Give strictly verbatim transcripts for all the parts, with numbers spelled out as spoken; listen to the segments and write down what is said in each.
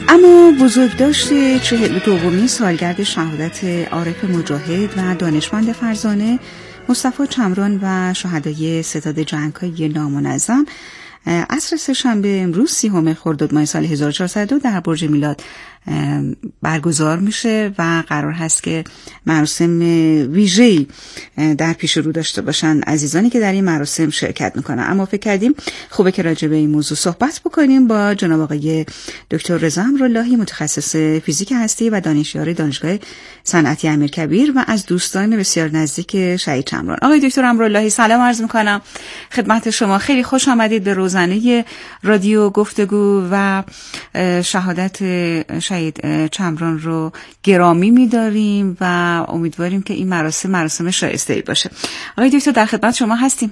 اما بزرگداشت چهل و دومین سالگرد شهادت عارف مجاهد و دانشمند فرزانه مصطفی چمران و شهدای ستاد جنگ‌های نامنظم عصر سه‌شنبه امروز سیوم خرداد ماه سال هزار و چهارصد و دو در برج میلاد برگزار میشه و قرار هست که مراسم ویژه‌ای در پیش رو داشته باشن عزیزانی که در این مراسم شرکت میکنن. اما فکر کردیم خوبه که راجع به این موضوع صحبت بکنیم با جناب آقای دکتر رضا امراللهی، متخصص فیزیک هستی و دانشیار دانشگاه صنعتی امیرکبیر و از دوستان بسیار نزدیک شهید چمران. آقای دکتر امراللهی سلام عرض میکنم خدمت شما. خیلی خوش آمدید به روزنه رادیو گفتگو و شهادت شهید چمران رو گرامی می‌داریم و امیدواریم که این مراسم مراسم شایسته‌ای باشه. آقای دکتر در خدمت شما هستیم.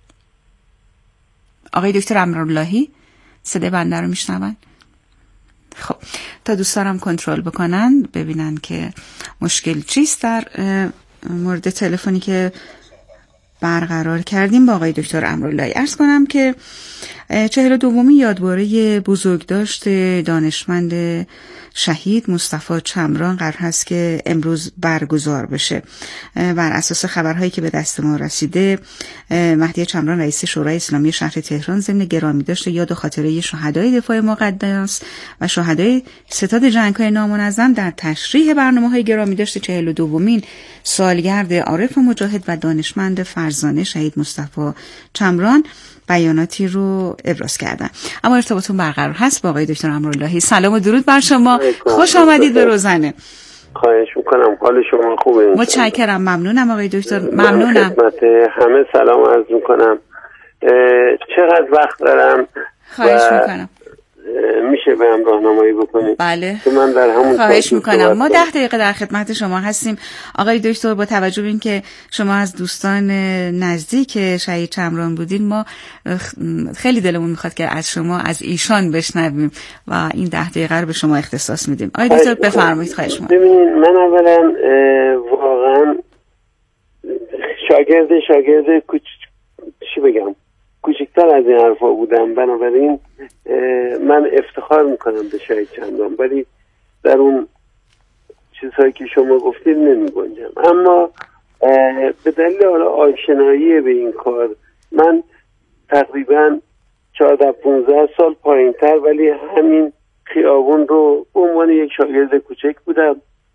آقای دکتر امراللهی صدای بنده رو میشنون؟ خب تا دوستانم کنترل بکنن ببینن که مشکل چیست در مورد تلفنی که برقرار کردیم با آقای دکتر امراللهی. عرض کنم که چهل و دومین یادباره بزرگداشت دانشمند شهید مصطفی چمران قرار هست که امروز برگزار بشه. بر اساس خبرهایی که به دست ما رسیده، مهدی چمران رئیس شورای اسلامی شهر تهران ضمن گرامیداشت یاد و خاطره شهدای دفاع مقدس و شهدای ستاد جنگ‌های نامنظم در تشریح برنامه‌های گرامیداشت چهل و دومین سالگرد عارف مجاهد و دانشمند فرزانه شهید مصطفی چمران بیاناتی رو ابراز کردن. اما ارتباطتون برقرار هست با آقای دکتر امراللهی. سلام و درود بر شما. خوش آمدید به روزنه. خواهش میکنم. حال شما خوبه؟ متشکرم. ممنونم آقای دکتر. ممنونم. خدمت همه سلام عرض میکنم. چقدر وقت دارم؟ خواهش میکنم. میشه به هم راهنمایی بکنید؟ بله. که من در همون خواهش میکنم. ما ده دقیقه در خدمت شما هستیم. آقای دکتر با توجه به اینکه شما از دوستان نزدیک شهید چمران بودین، ما خیلی دلمون میخواد که از شما از ایشان بشنویم و این ده دقیقه رو به شما اختصاص میدیم. آقای دکتر بفرمایید. خواهش میکنم. ببینید من اولا واقعا شاگرد شاگرد کوچ چی بگم کوچکتر از این حرفا بودم، بنابراین من افتخار میکنم به شهید چمران، ولی در اون چیزهایی که شما گفتید نمی گنجم. اما به دلیل آشنایی به این کار من تقریبا چهارده پانزده سال پایین تر ولی همین خیابون رو به عنوان یک شاگرد کوچک بودم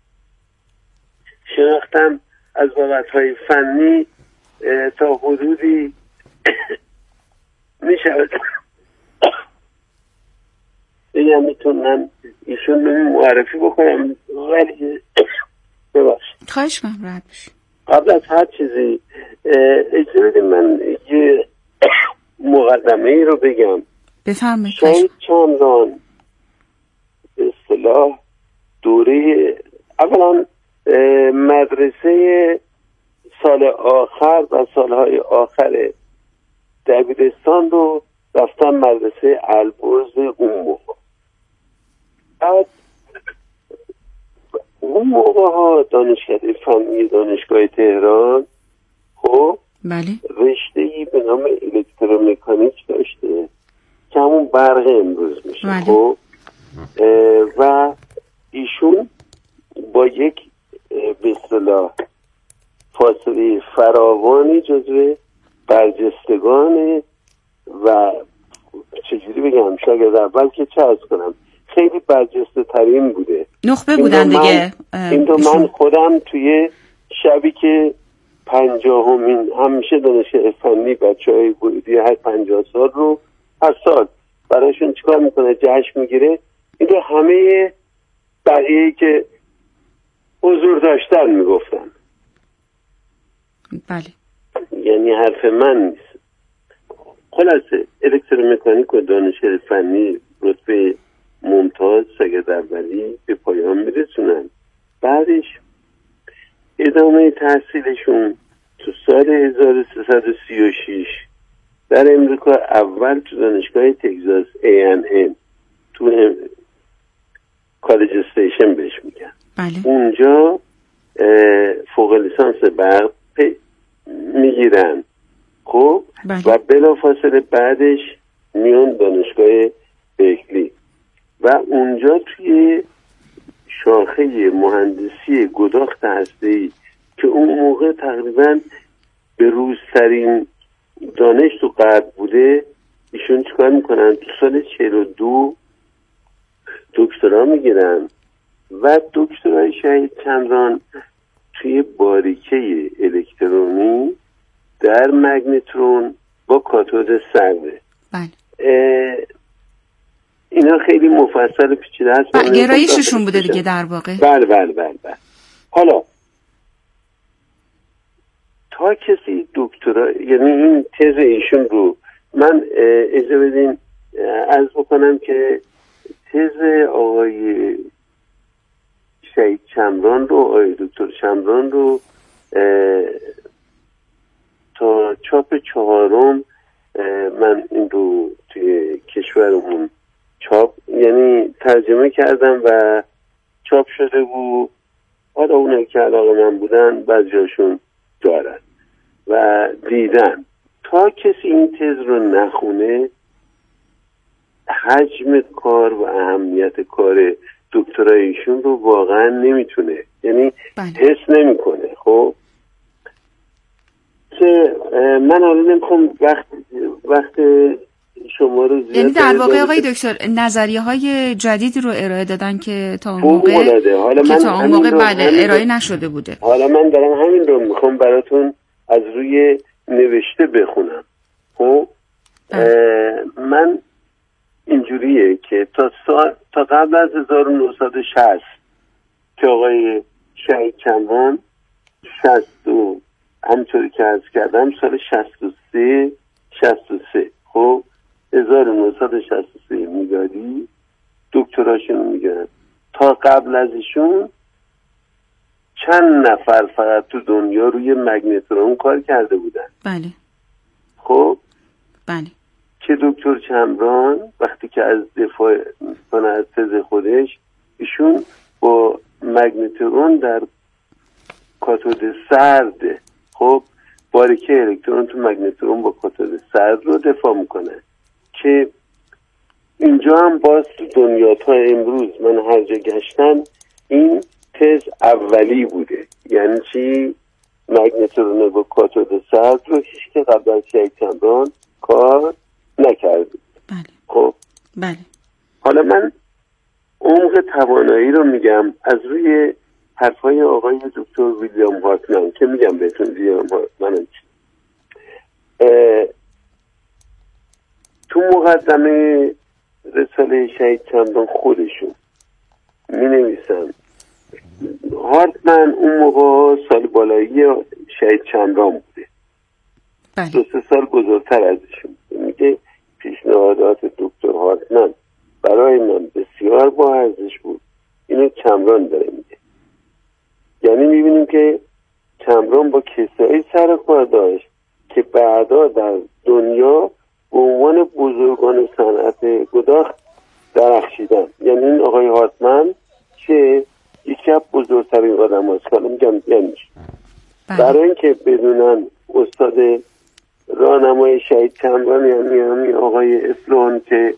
شناختم. از بابت‌های فنی تا حدودی میشود بگم میتونم ایشون معرفی بکنم، ولی ببخشید. خواهش کنم راحت بشید. قبل از هر چیزی اجازه بدید من یه مقدمه ای رو بگم. بفرمایید. شهید چمران به اصطلاح دوره اولا مدرسه سال آخر و سالهای آخر دبیرستان رو رفتن مدرسه البرز اون موقع. بعد اون موقع ها دانشکده فنی دانشگاه تهران خب بله رشته‌ای به نام الکترومکانیک داشته که همون برق امروز میشه. بله. خب و ایشون با یک به اصطلاح فاصله فراوانی جزو برجستگان و چجوری بگم شاگرد اول که چه عرض کنم خیلی برجسته ترین بوده. نخبه بودن دیگه. این دو من خودم توی شبی که پنجاهمین همیشه دانشگاه فنی بچه های ورودی هر پنجاه سال رو هر سال برایشون چیکار میکنه جشن میگیره. این دو همه بقیه‌ای که حضور داشتن میگفتن. بله. یعنی حرف من نیست. خلاصه الکترومکانیک و دانشگاه فنی رتبه ممتاز شاگرد اولی به پایان میرسونن. بعدش ادامه تحصیلشون تو سال هزار و سیصد و سی و شش در امریکا اول تو دانشگاه تگزاس ای ان ام تو کالج استیشن بهش میگن. بله. اونجا فوق لیسانس برق میگیرن. خب بله. و بلافاصله بعدش میون دانشگاه برکلی و اونجا توی شاخه مهندسی گداخت هسته‌ای که اون موقع تقریبا به روزترین دانش تو غرب بوده، ایشون چیکار میکنن؟ تو سال چهل و دو دکترا میگیرن و دکترای شهید چمران توی باریکه الکترونی در مگنترون با کاتود سرده. بله. اینا خیلی مفصل پیچیده هست. بله، گرایششون بوده دیگه در واقع. بله بله بله بله. حالا تا کسی دکترا، یعنی این تز ایشون رو من اجازه بدین عرض بکنم که تز آقای شهید چمران رو، آقای دکتر چمران رو تا چاپ چهارم من این رو توی کشورمون چاپ، یعنی ترجمه کردم و چاپ شده بود. حالا اونایی که علاقه من بودن بعضیاشون دارن و دیدن. تا کسی این تز رو نخونه حجم کار و اهمیت کار دکترایشون رو واقعا نمیتونه، یعنی حس نمیکنه. خب که من حالا نمیخوام وقت وقت شما رو زیاد، یعنی در واقع آقای دکتر نظریه های جدیدی رو ارائه دادن که تا اون موقع حالا که من تا اون موقع بله ارائه نشده بوده. حالا من دارم همین رو میخوام براتون از روی نوشته بخونم. خب من اینجوریه که تا سال تا قبل از هزار و نهصد و شصت که آقای شهید چمران شصت و همینطوری که عرض کردم سال شصت و سه شصت و سه خب هزار و نهصد و شصت و سه میلادی دکتراشون میگن. تا قبل از ایشون چند نفر فقط تو دنیا روی مگنترون کار کرده بودن. بله. خب بله. که دکتر چمران وقتی که از دفاع کنه از تز خودش، ایشون با مگنترون در کاتود سرد، خب باریکه الکترون تو مگنترون با کاتود سرد رو دفاع میکنه. که اینجا هم باز تو دنیا تا امروز من هر جا گشتم این تز اولی بوده. یعنی چی؟ مگنترون با کاتود سرد رو هیچ که قبل از شهید چمران کار نکرده. بله. خب بله. حالا من عمق توانایی رو میگم از روی حرفای آقای دکتر ویلیام هارتمن که میگم بهتون ویلیام هارتمن تو مقدمه رساله شهید چمران خودشون می نویسن. هارتمن اون موقع سال بالایی شهید چمران بوده. بله. دو سه سال بزرگتر ازشون. میگه پیشنهادات دکتر هارتمن برای من بسیار با ارزش بود. اینو چمران داره میگه. یعنی میبینیم که چمران با کسایی سر کار داشت که بعدا در دنیا به عنوان بزرگان صنعت گداخت درخشیدن. یعنی این آقای هارتمن که یکی از بزرگترین آدم هست. حالا میگم یعنی برای اینکه بدونن استاد راهنمای شهید چمران یعنی همین آقای اسلوان که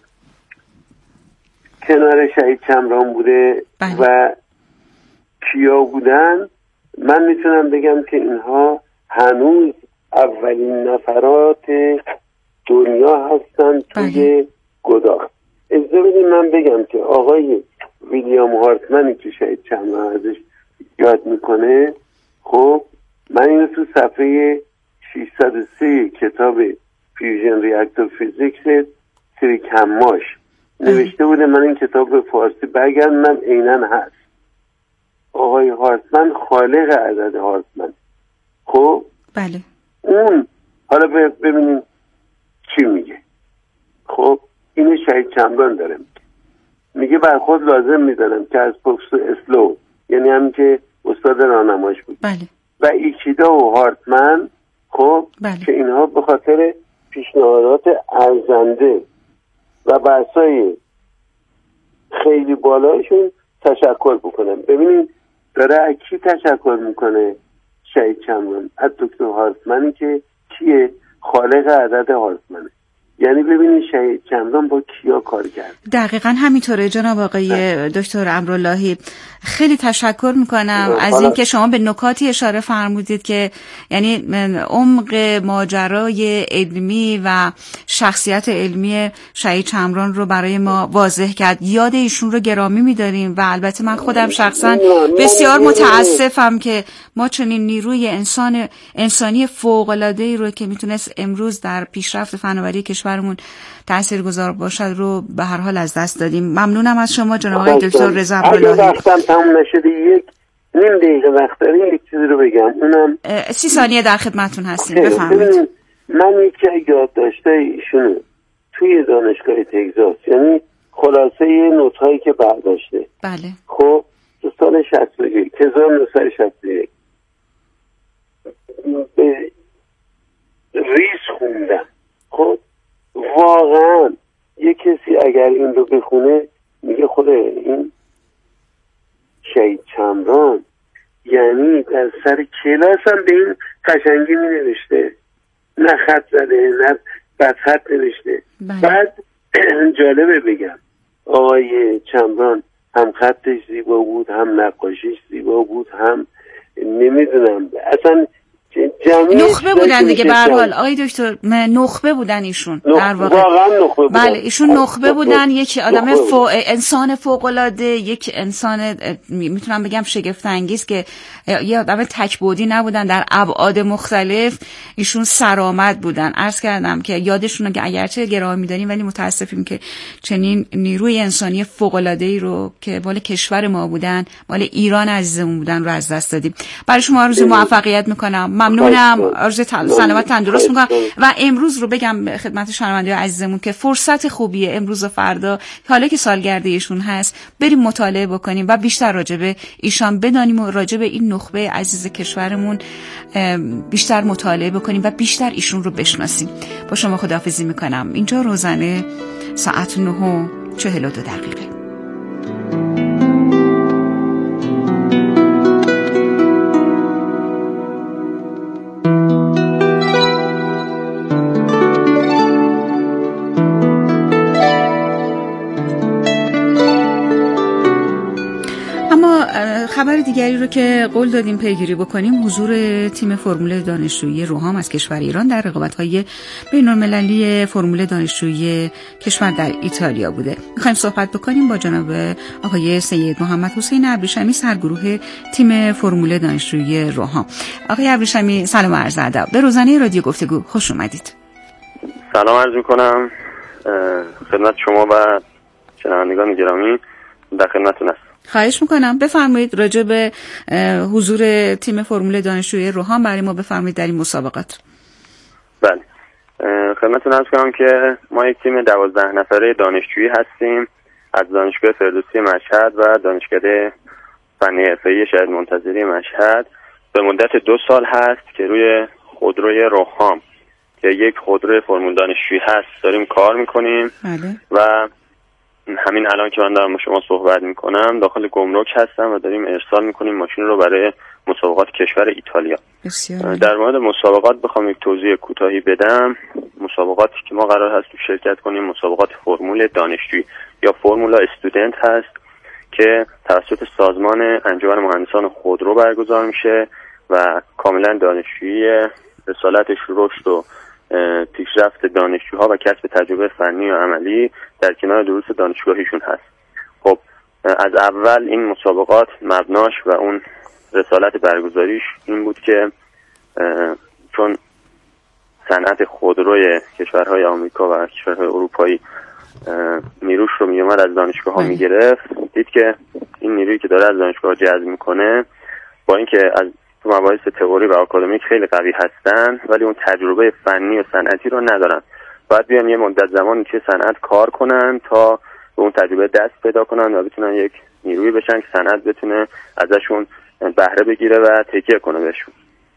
کنار شهید چمران بوده بله. و کیا بودن، من میتونم بگم که اینها هنوز اولین نفرات دنیا هستن توی گداخت. اجازه بدید من بگم که آقای ویلیام هارتمنی که شهید چمران ازش یاد میکنه، خب من اینو تو صفحه ششصد و سه کتاب فیوژن ریاکتور فیزیکس سری کماش نوشته بوده. من این کتاب به فارسی برگردم عیناً هست. آقای هارتمن خالق عدد هارتمن. خب بله. اون حالا ببینیم چی میگه. خب اینو شهید چمران داره میگه. میگه بر خود لازم میدانم که از پروفسور اسلو، یعنی همین که استاد راهنماش بود، بله. و ایکیدا و هارتمن، خب بله. که اینها به خاطر پیشنهادات ارزنده و بحثای خیلی بالایشون تشکر بکنم. ببینید داره از کی تشکر میکنه شهید چمران؟ از دکتر هارتمنی که کیه؟ خالق عدد هارتمنه. یعنی ببینید شهید چمران با کیا کار کرد. دقیقاً همینطوره جناب آقای دکتر امراللهی. خیلی تشکر میکنم از اینکه شما به نکاتی اشاره فرمودید که یعنی عمق ماجرای علمی و شخصیت علمی شهید چمران رو برای ما واضح کرد. یاد ایشون رو گرامی میداریم و البته من خودم شخصا بسیار متاسفم که ما چنین نیروی انسان انسانی فوق‌العاده‌ای رو که میتونست امروز در پیشرفت فناوری کشورمون تاثیرگذار باشد رو به هر حال از دست دادیم. ممنونم از شما جناب آقای دکتر رضا امراللهی. اگه وقتم تموم نشده یک نیم دقیقه وقت داریم یک چیزی رو بگم. اونم سی ثانیه در خدمتتون هستیم. بفرمایید. من یکی یادداشت‌های ایشونو توی دانشگاه تگزاس، یعنی خلاصه نوت‌هایی که برداشته، بله، خب تو سال شصت و یک هزار و نهصد و شصت و یک به ریز خوندم. خب واقعا یه کسی اگر این رو بخونه میگه خود این شهید چمران یعنی در سر کلاس هم به این قشنگی می نوشته، نه خط زده نه بد خط نوشته. بعد جالبه بگم آقای چمران هم خطش زیبا بود، هم نقاشیش زیبا بود، هم نمیدونم اصلا نخبه بودن دیگه. به هر حال آقای دکتر نخبه بودن ایشون در واقع. واقعا نخبه بودن. بله ایشون نخبه بودن. یک آدم فوق انسان فوق العاده، یک انسان میتونم بگم شگفت انگیز که یه آدم تک‌بعدی نبودن، در ابعاد مختلف ایشون سرآمد بودن. عرض کردم که یادشون رو اگرچه گرامی می‌داریم ولی متاسفیم که چنین نیروی انسانی فوق العاده‌ای رو که مال کشور ما بودن، مال ایران عزیزمون بودن رو از دست دادیم. برای شما آرزوی موفقیت می‌کنم. ممنونم. آرزوی سلامت تندرست میکنم و امروز رو بگم خدمت شنوندگان عزیزمون که فرصت خوبیه امروز و فردا حالا که سالگرد ایشون هست بریم مطالعه بکنیم و بیشتر راجع به ایشان بدانیم و راجع به این نخبه عزیز کشورمون بیشتر مطالعه بکنیم و بیشتر ایشون رو بشناسیم. با شما خداحافظی میکنم. اینجا روزانه ساعت نه و چهل و دو دقیقه. خبر دیگری رو که قول دادیم پیگیری بکنیم حضور تیم فرمول دانشجویی روهام از کشور ایران در رقابت‌های بین‌المللی فرمول دانشجویی کشور در ایتالیا بوده. می‌خوایم صحبت بکنیم با جناب آقای سید محمد حسین ابریشمی سرگروه تیم فرمول دانشجویی روهام. آقای ابریشمی سلام و عرض ادب. به روزانه رادیو گفتگو خوش اومدید. سلام عرض می‌کنم خدمت شما و شنوندگان گرامی. در خدمتتون هستم. خواهش میکنم بفرمایید راجع به حضور تیم فرمول دانشجویی روهام برای ما بفرمایید در این مسابقات. بله خدمتتون عرض کنم که ما یک تیم دوازده نفره دانشجویی هستیم از دانشگاه فردوسی مشهد و دانشکده فنی حرفه‌ای شهید منتظری مشهد. به مدت دو سال هست که روی خودروی روهام که یک خودروی فرمول دانشجویی هست داریم کار میکنیم. بله. و همین الان که من دارم با شما صحبت میکنم داخل گمرک هستم و داریم ارسال میکنیم ماشین رو برای مسابقات کشور ایتالیا. بسیار. در مورد مسابقات بخوام یک توضیح کوتاهی بدم، مسابقاتی که ما قرار هست تو شرکت کنیم مسابقات فرمول دانشجویی یا فرمولا استودنت هست که توسط سازمان انجمن مهندسان خودرو برگزار میشه و کاملا دانشجویی رسالتش رشد و پیشرفت دانشجوها و کسب تجربه فنی و عملی در کنار دروس دانشگاهیشون هست. خب از اول این مسابقات مبناش و اون رسالت برگزاریش این بود که چون صنعت خودروی کشورهای آمریکا و کشورهای اروپایی نیروش رو میومد از دانشگاه ها میگرفت، دید که این نیرویی که داره از دانشگاه جذب میکنه با اینکه از تو مباحث تئوری و آکادمیک خیلی قوی هستن ولی اون تجربه فنی و صنعتی رو ندارن. باید بیان یه مدت زمان توی صنعت کار کنن تا به اون تجربه دست پیدا کنن و بتونن یک نیرویی بشن که صنعت بتونه ازشون بهره بگیره و تکیه کنه بهشون.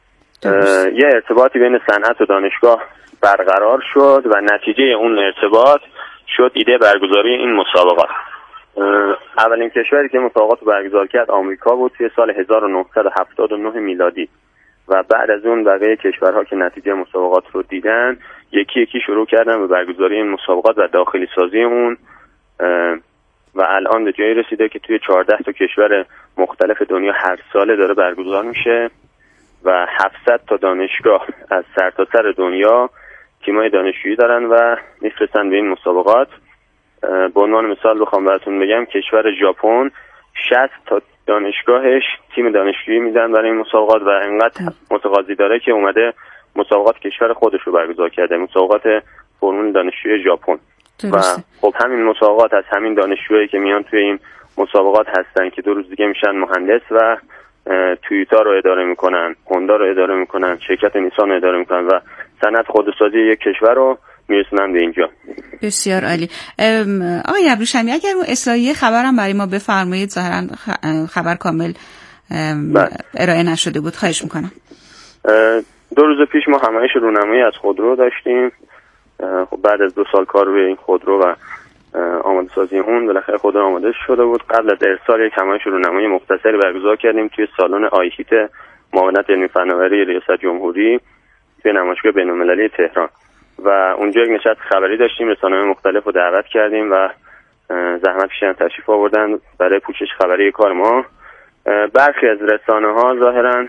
یه ارتباطی بین صنعت و دانشگاه برقرار شد و نتیجه اون ارتباط شد ایده برگزاری این مسابقات. اولین کشوری که مسابقات رو برگزار کرد آمریکا بود توی سال هزار و نهصد و هفتاد و نه میلادی و بعد از اون بقیه کشورها که نتیجه مسابقات رو دیدن یکی یکی شروع کردن به برگزاری این مسابقات و داخلی سازی اون و الان به جایی رسیده که توی چهارده تا کشور مختلف دنیا هر ساله داره برگزار میشه و هفتصد تا دانشگاه از سرتاسر دنیا تیمای دانشجویی دارن و میفرستن به این مسابقات. به عنوان مثال بخوام براتون بگم کشور ژاپن شصت تا دانشگاهش تیم دانشجویی میدن برای این مسابقات و انقدر متقاضی داره که اومده مسابقات کشور خودش رو برگزار کرده، مسابقات فرمول دانشجویی ژاپن. و خب همین مسابقات از همین دانشجویی که میان توی این مسابقات هستن که دو روز دیگه میشن مهندس و تویوتا رو اداره میکنن، هوندا رو اداره میکنن، شرکت نیسان رو اداره میکنن و صنعت خودروسازی یک کشور رو میرسونن به اینجا. بسیار عالی. آقای ابریشمی اگر اون اصلاحیه خبرم برای ما بفرمایید، ظاهرا خبر کامل ارائه نشده بود، خواهش میکنم. دو روز پیش ما همایش رونمایی از خودرو داشتیم. خب بعد از دو سال کار روی این خودرو و آماده سازی اون بالاخره خودرو آماده شده بود. قبل از ارسال یک همایش رونمایی مختصری برگزار کردیم توی سالن آیهیت معاونت علمی فناوری ریاست جمهوری توی نمایشگاه بین‌المللی تهران و اونجا یک نشست خبری داشتیم. رسانه‌های مختلف رو دعوت کردیم و زحمت کشیدن تشریف آوردن برای پوشش خبری کار ما. برخی از رسانه‌ها ظاهراً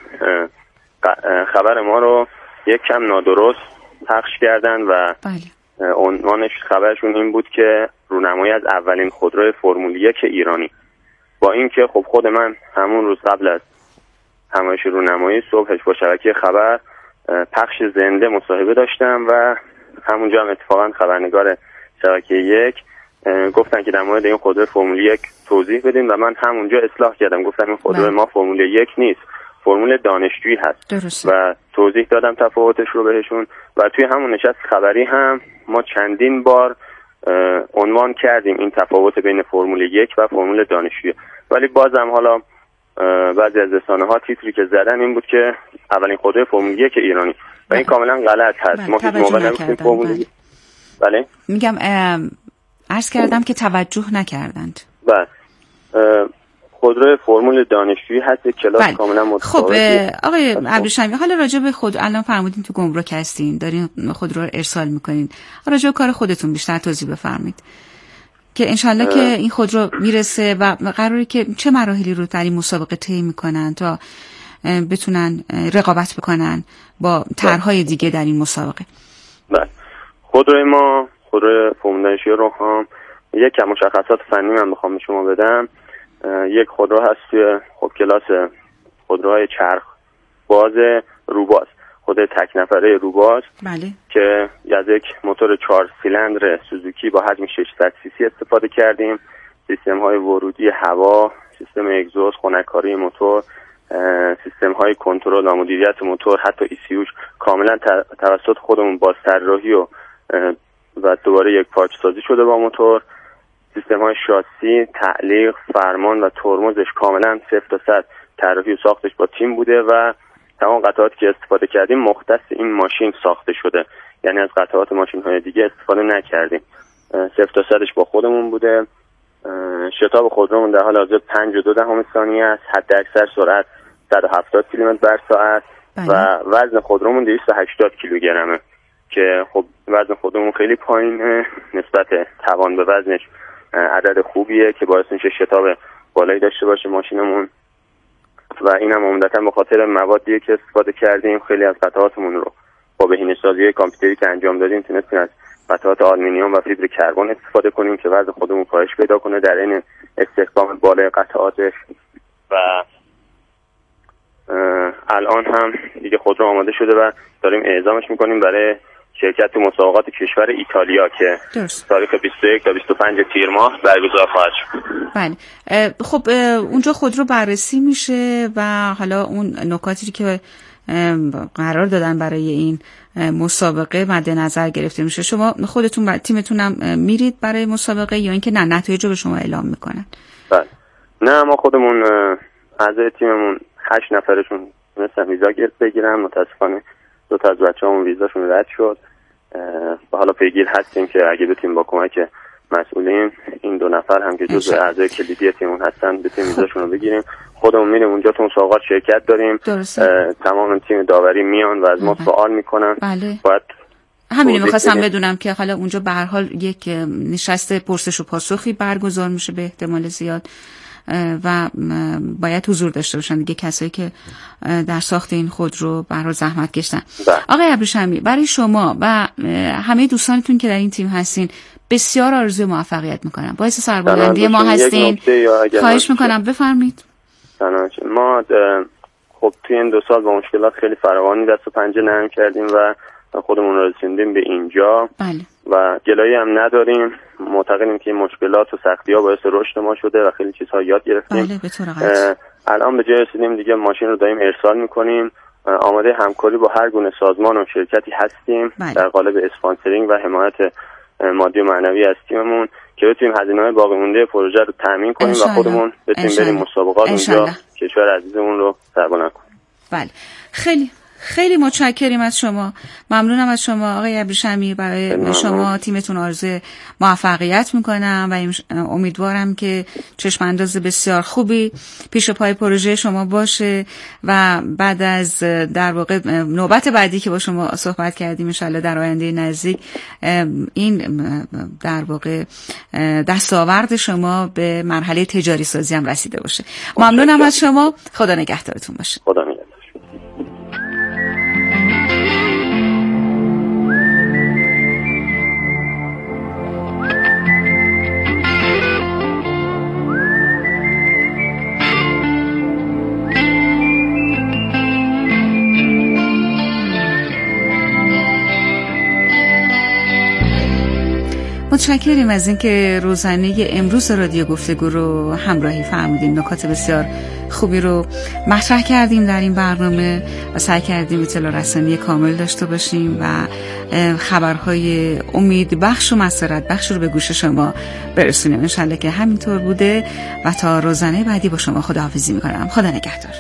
خبر ما رو یک کم نادرست پخش کردن و عنوانش خبرشون این بود که رونمایی از اولین خودروی فرمول یک ایرانی. با اینکه خب خود من همون روز قبل از همایش رونمایی صبحش با شبکه خبر پخش زنده مصاحبه داشتم و همونجا هم اتفاقا خبرنگار شبکه یک گفتن که در مورد این خودرو فرمول یک توضیح بدیم و من همونجا اصلاح کردم، گفتم این خودرو ما فرمول یک نیست، فرمول دانشجویی هست. درست. و توضیح دادم تفاوتش رو بهشون و توی همون نشست خبری هم ما چندین بار عنوان کردیم این تفاوت بین فرمول یک و فرمول دانشجویی، ولی بازم حالا بعضی از رسانه‌ها تیتری که زدن این بود که اولین خودروی فرمول یک ایرانی و این کاملا غلط هست. ما هیچ موقع نگفتیم فرمول یک. بله میگم عرض کردم که توجه نکردند. بله خودروی فرمول دانشجویی هست، کلاس بله. کاملا متفاوته. خب آقای ابریشمی حالا راجع به خود الان فرمودین تو گمرک هستین، دارین خودرو رو ارسال میکنین، راجع به کار خودتون بیشتر توضیح بفرمایید که انشالله که این خودرو میرسه و قراره که چه مراحلی رو در این مسابقه طی میکنن تا بتونن رقابت بکنن با طرحهای دیگه در این مسابقه. بله خودروی ما خودروی فرمول دانشجویی رو هم یک کم مشخصات فنی من بخوام به شما بدم. یک خودرو هست توی خب کلاس خودروهای چرخ باز روباز، خود تک نفره روباز. بله. که از یک موتور چهار سیلندر سوزوکی با حجم ششصد سی سی استفاده کردیم. سیستم های ورودی هوا، سیستم اگزوز، خنک‌کاری موتور، سیستم های کنترل و مدیریت موتور، حتی ای سی یوش کاملا توسط خودمون باز طراحی و و دوباره یک پارچه سازی شده با موتور. سیستم های شاسی، تعلیق، فرمان و ترمزش کاملا صفر تا صد طراحی و ساختش با تیم بوده و تمام قطعاتی که استفاده کردیم مختص این ماشین ساخته شده، یعنی از قطعات ماشین های دیگه استفاده نکردیم. صفر تا صدش با خودمون بوده. شتاب خودرومون در حال حاضر پنج و دو دهم ثانیه است. حد اکثر سرعت صد و هفتاد کیلومتر بر ساعت و وزن خودرومون دویست و هشتاد کیلوگرمه که خب وزن خودمون خیلی پایینه نسبت توان به وزنش، عدد خوبیه که باعث میشه شتاب بالایی داشته باشه ماشینمون و اینم عمدتاً به خاطر موادیه که استفاده کردیم. خیلی از قطعاتمون رو با بهینه‌سازی کامپیوتری که انجام دادیم تونستیم از قطعات آلومینیوم و فیبر کربن استفاده کنیم که وزن خودمون کاهش پیدا کنه در این استحکام بالای قطعاتش و الان هم دیگه خودرو آماده شده و داریم اعزامش میکنیم برای شرکت تو مسابقات کشور ایتالیا که درست. تاریخ بیست و یک تا بیست و پنج تیر ماه برگزار خواهد شد. بله خب اونجا خودرو بررسی میشه و حالا اون نکاتی که قرار دادن برای این مسابقه مد نظر گرفته میشه. شما خودتون و تیمتونم میرید برای مسابقه یا اینکه نه نتایج رو به شما اعلام میکنن؟ بله نه ما خودمون اعضای تیممون هشت نفرشون مثلا ویزا بگیرن. متاسفانه دو تا از بچه‌هامون ویزاشون رد شد و حالا پیگیر هستیم که اگه بتونیم با کمک مسئولین این دو نفر هم که جزء اعضای کلیدی تیممون هستن بتونیم ویزاشون رو بگیریم. خودمون میریم اونجا تو مسابقات شرکت داریم. تمام تیم داوری میان و از ما سوال میکنن. بله. باید همین میخواستم بدونم که حالا اونجا به هر حال یک نشست پرسش و پاسخی برگزار میشه به احتمال زیاد و باید حضور داشته باشن دیگه کسایی که در ساخت این خودرو به هر حال زحمت کشتن. آقای ابریشمی، برای شما و همه دوستانتون که در این تیم هستین بسیار آرزوی موفقیت میکنم. باعث سربلندی ما هستین. خواهش میکنم بفرمایید. ما خب توی این دو سال با مشکلات خیلی فراوانی دست و پنجه نرم کردیم و خودمون رو رسوندیم به اینجا. بله. و جلویی هم نداریم. معتقدیم که این مشکلات و سختی‌ها باعث رشد ما شده و خیلی چیزها یاد گرفتیم. بله، به طور قطعی. الان به جای رسیدیم دیگه ماشین رو داریم ارسال میکنیم. آماده همکاری با هر گونه سازمان و شرکتی هستیم. بله. در قالب اسپانسرینگ و حمایت مادی و معنوی از تیممون که بتونیم هزینه‌های باقی مونده پروژه رو تامین کنیم و خودمون بتونیم بریم مسابقات اونجا کشور عزیزمون رو سربلند کنیم. بله، خیلی خیلی متشکریم از شما. ممنونم از شما آقای ابریشمی. برای شما تیمتون آرزوی موفقیت میکنم و امیدوارم که چشم انداز بسیار خوبی پیش پای پروژه شما باشه و بعد از در واقع نوبت بعدی که با شما صحبت کردیم ان شاءالله در آینده نزدیک این در واقع دستاورد شما به مرحله تجاری سازی هم رسیده باشه. ممنونم از شما. خدا نگهدارتون باشه. خدا نگهدار. متشکریم از اینکه روزانه امروز رادیو گفتگو رو همراهی فرمودین. نکات بسیار خوبی رو مطرح کردیم در این برنامه و سعی کردیم اطلاع رسانی کامل داشته باشیم و خبرهای امید بخش و مسرت بخش رو به گوش شما برسونیم. انشالله که همینطور بوده و تا روزانه بعدی با شما خداحافظی میکنم. خدا نگهدار.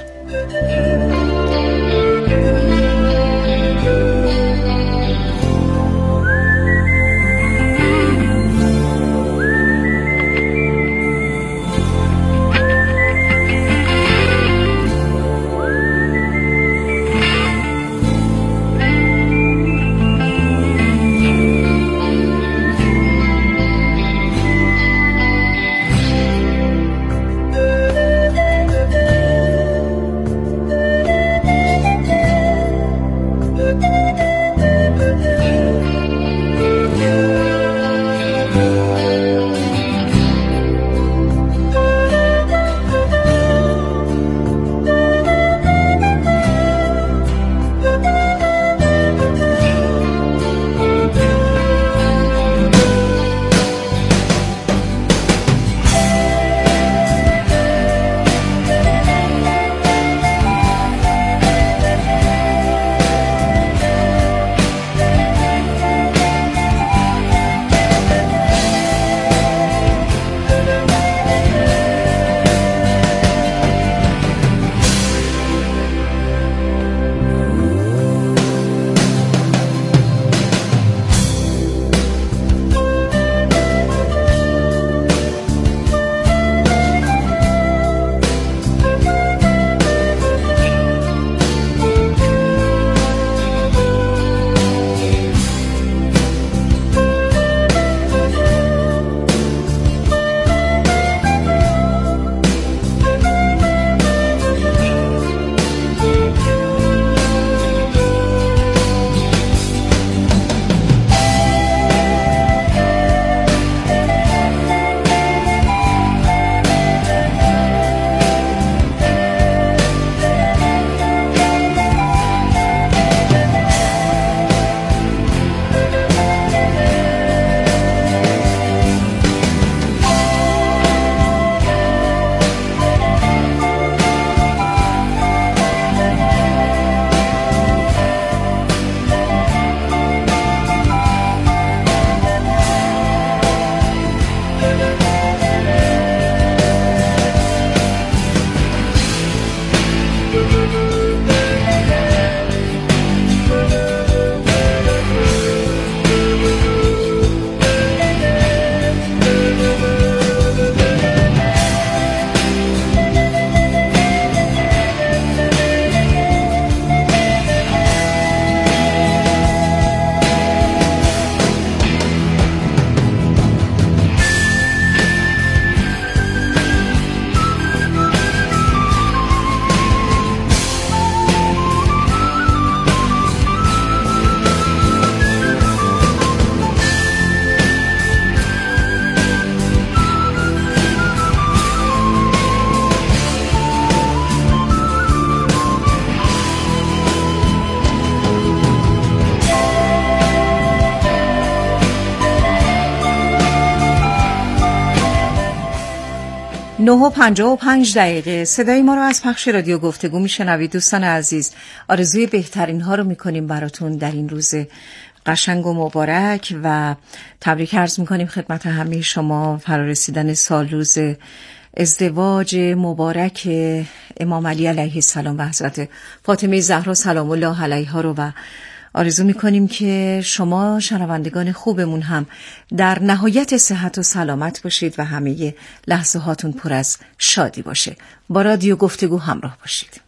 نه و پنجاه و پنج دقیقه صدای ما رو از پخش رادیو گفتگو میشنوید. دوستان عزیز، آرزوی بهترین ها رو میکنیم براتون در این روز قشنگ و مبارک و تبریک عرض میکنیم خدمت همه شما فرارسیدن سال روز ازدواج مبارک امام علی علیه السلام و حضرت فاطمه زهرا سلام الله علیها رو و آرزو میکنیم که شما شنوندگان خوبمون هم در نهایت صحت و سلامت باشید و همه لحظه هاتون پر از شادی باشه. با رادیو گفتگو همراه باشید.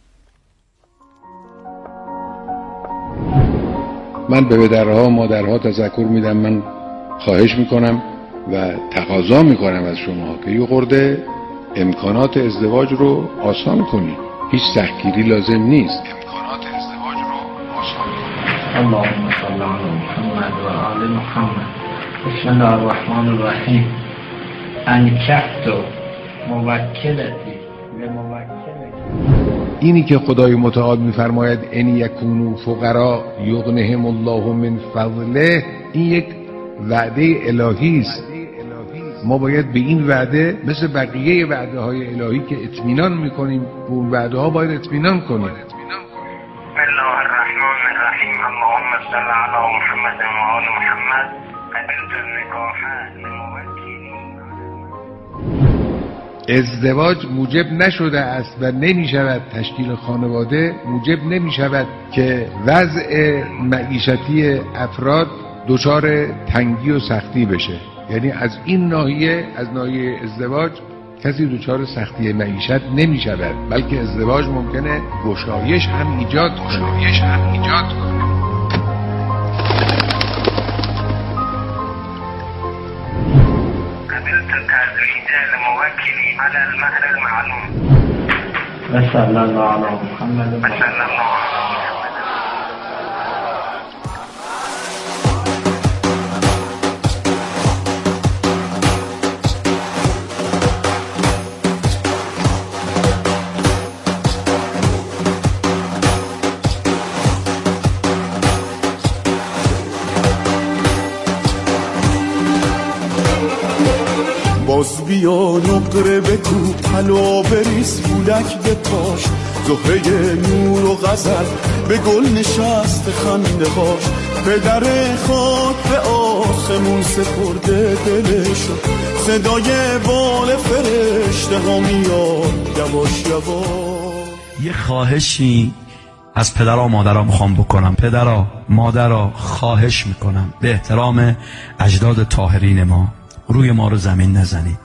من به پدرها و مادرها تذکر میدم، من خواهش میکنم و تقاضا میکنم از شما که یه خورده امکانات ازدواج رو آسان کنید. هیچ تحقیری لازم نیست. امکانات ازدواج رو آسان کنید. اللهم صل علی محمد و آل محمد. بسم الله الرحمن الرحیم. انکحت موکلتی لموکلتی. اینی که خدای متعال میفرماید ان یکونوا فقراء یغنهم الله من فضله، این یک وعده الهی است. ما باید به این وعده مثل بقیه وعده های الهی که اطمینان میکنیم به اون وعده ها باید اطمینان کنیم. بسم الله الرحمن الرحیم. اللهم صل علی محمد و آل محمد. قبلت النکاح لموکلی. ازدواج موجب نشده است و نمی شود، تشکیل خانواده موجب نمی شود که وضع معیشتی افراد دچار تنگی و سختی بشه. یعنی از این ناحیه، از ناحیه ازدواج کسی دچار سختی معیشت نمی شود، بلکه ازدواج ممکنه گشایش هم ایجاد کنه. گشایش هم ایجاد کنه. قبلت تزویج الموکلی علی المهر المعلوم. و صلی الله علی محمد و صلی الله علی محمد. باز بیا نقره بکو پلو بریز فولک بپاش، زهره نور و غزل به گل نشست خنده باش. پدر خاک به آسمون سپرده دلشو، صدای بال فرشته ها میاد یواش یواش. یه خواهشی از پدرها و مادرها میخوام بکنم. پدرها مادرها خواهش میکنم به احترام اجداد طاهرین ما روی ما رو زمین نزنید.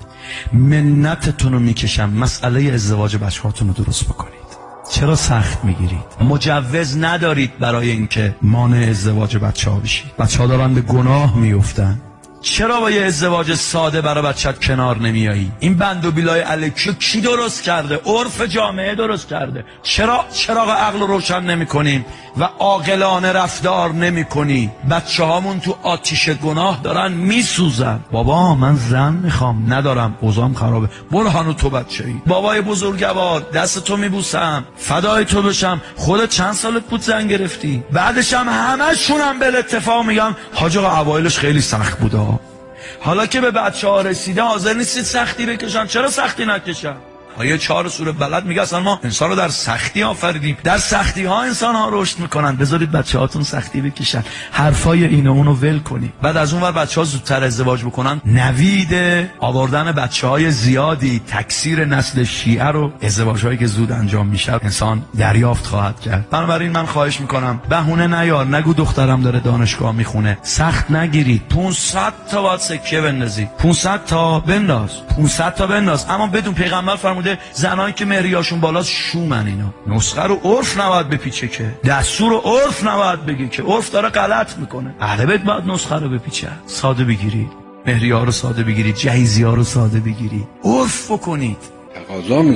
منتتون رو میکشم مسئله ازدواج بچه هاتون رو درست بکنید. چرا سخت میگیرید؟ مجوز ندارید برای اینکه مانع ازدواج بچه ها بشید. بچه ها دارن به گناه میفتن. چرا با یه ازدواج ساده برای بچت کنار نمیایی؟ این بند و بیلای الکی کی درست کرده؟ عرف جامعه درست کرده. چرا چراغ عقل روشن نمی کنیم و عاقلانه رفتار نمی کنی؟ بچه هامون تو آتیش گناه دارن میسوزن. بابا من زن میخوام، ندارم، اوضاعم خرابه. برو هانو تو بچه ای. بابای بزرگوار دست تو میبوسم، فدای تو بشم. خودت چند سالت بود زن گرفتی؟ بعدش هم همشونم به اتفاق میگم حاج آقا اوایلش خیلی سخت بوده. حالا که به بچه ها رسیده حاضر نیستید سختی بکشن. چرا سختی نکشن؟ آیه چهار سوره بلد میگه اصلا ما انسان رو در سختی آفریدیم، در سختی ها انسان ها رشد میکنن. بذارید بچه هاتون سختی بکشن. حرفای این و اونو ول کنی. بعد از اون ور بچه ها زودتر ازدواج بکنن، نوید آوردن بچه های زیادی، تکثیر نسل شیعه رو، ازدواج هایی که زود انجام میشه انسان دریافت خواهد کرد. بنابراین من خواهش میکنم بهونه نیار. نگو دخترم داره دانشگاه میخونه. سخت نگیرید. پانصد تا باید سکه بندازی. پانصد تا بنداز. پانصد تا بنداز. اما بدون پیغمبر فرموده زنایی که مهریاشون بالاست شومن. اینا نسخه رو عرف نباید بپیچه، که دستور رو عرف نباید بگی، که عرف داره غلط میکنه. اهل بیت باید نسخه رو بپیچه. ساده بگیرید. مهریه ها رو ساده بگیرید. جهیزیه ها رو ساده بگیرید. عرف بکنید. تقاضا